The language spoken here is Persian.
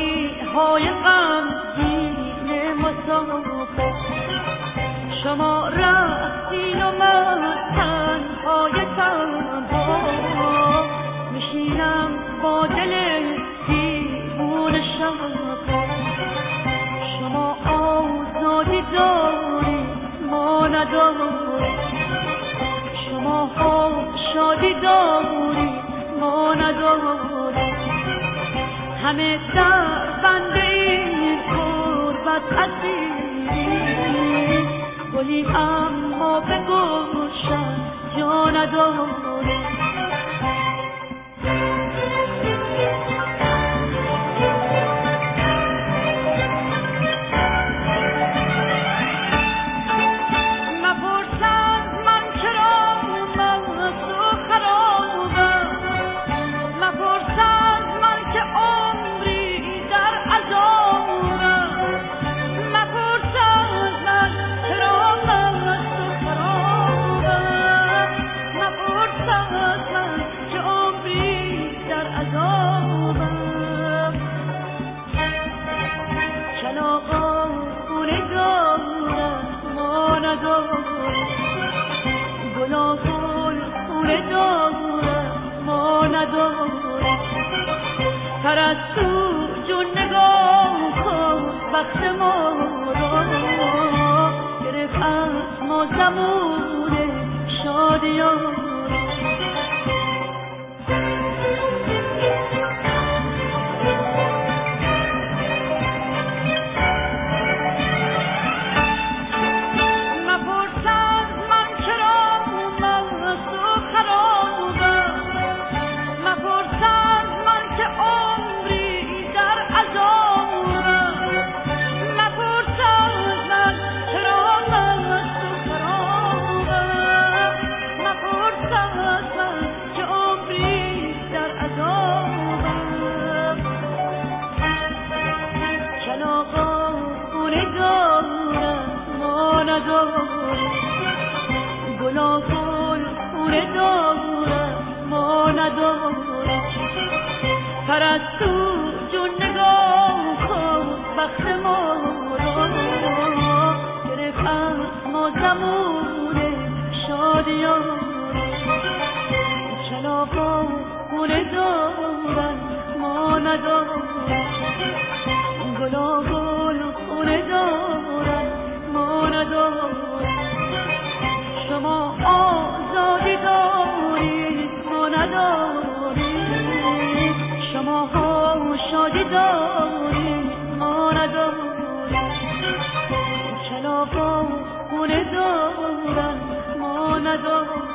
مانی های غمگین مسافر، شما رفتین و من تنهای تنها میشینم با دل دیوونه شب. شما آزادی دارید ما نداریم، شما شادی دارید ما نداریم. همه در بنده این غربت اسیریم، گلیم اما به گلشن جا نداریم. پرستو جون نگاه کن وقت ما را، گرفت از ما زمون شادی ها. گلا گل خونه دارم ما ندارم. پرستو جون نگاه کن وقت ما را، گرفت از ما زمون شادی ها. چلاقا خونه دارم ما ندارم، گلا گل خونه دارم ما ندارم. شما آزادی دارید ما نداریم، شما شادی دارید ما نداریم. چلاقا خونه دارم ما نداریم.